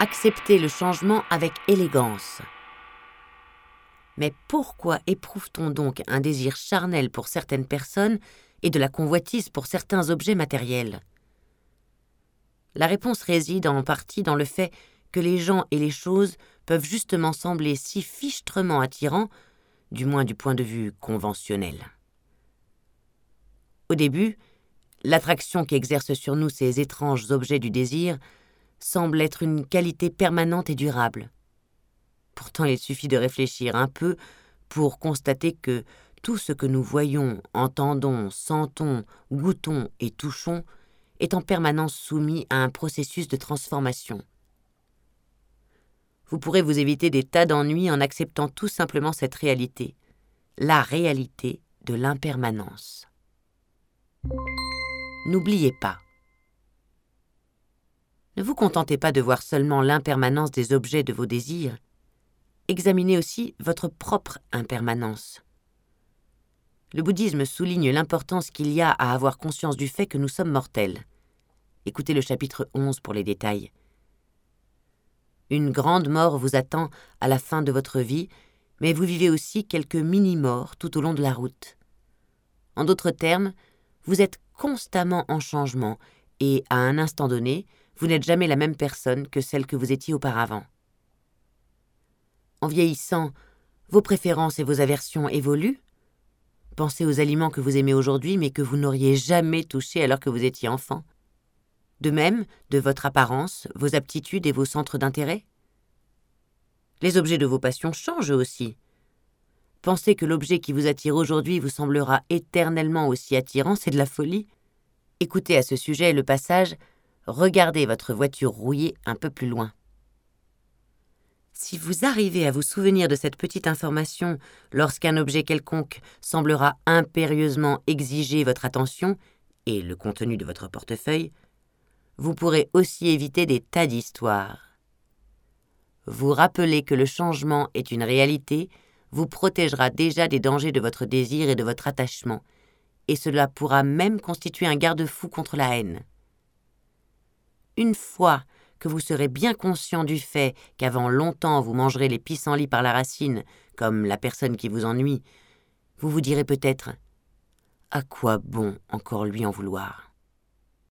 accepter le changement avec élégance. Mais pourquoi éprouve-t-on donc un désir charnel pour certaines personnes et de la convoitise pour certains objets matériels? La réponse réside en partie dans le fait que les gens et les choses peuvent justement sembler si fichtrement attirants, du moins du point de vue conventionnel. Au début, l'attraction qu'exercent sur nous ces étranges objets du désir semble être une qualité permanente et durable. Pourtant, il suffit de réfléchir un peu pour constater que tout ce que nous voyons, entendons, sentons, goûtons et touchons est en permanence soumis à un processus de transformation. Vous pourrez vous éviter des tas d'ennuis en acceptant tout simplement cette réalité, la réalité de l'impermanence. N'oubliez pas. Ne vous contentez pas de voir seulement l'impermanence des objets de vos désirs, examinez aussi votre propre impermanence. Le bouddhisme souligne l'importance qu'il y a à avoir conscience du fait que nous sommes mortels. Écoutez le chapitre 11 pour les détails. Une grande mort vous attend à la fin de votre vie, mais vous vivez aussi quelques mini-morts tout au long de la route. En d'autres termes, vous êtes constamment en changement et, à un instant donné, vous n'êtes jamais la même personne que celle que vous étiez auparavant. En vieillissant, vos préférences et vos aversions évoluent. Pensez aux aliments que vous aimez aujourd'hui mais que vous n'auriez jamais touchés alors que vous étiez enfant. De même, de votre apparence, vos aptitudes et vos centres d'intérêt. Les objets de vos passions changent aussi. Pensez que l'objet qui vous attire aujourd'hui vous semblera éternellement aussi attirant, c'est de la folie. Écoutez à ce sujet le passage « Regardez votre voiture rouillée un peu plus loin ». Si vous arrivez à vous souvenir de cette petite information lorsqu'un objet quelconque semblera impérieusement exiger votre attention et le contenu de votre portefeuille, vous pourrez aussi éviter des tas d'histoires. Vous rappeler que le changement est une réalité vous protégera déjà des dangers de votre désir et de votre attachement, et cela pourra même constituer un garde-fou contre la haine. Une fois que vous serez bien conscient du fait qu'avant longtemps vous mangerez les pissenlits par la racine, comme la personne qui vous ennuie, vous vous direz peut-être « À quoi bon encore lui en vouloir ?»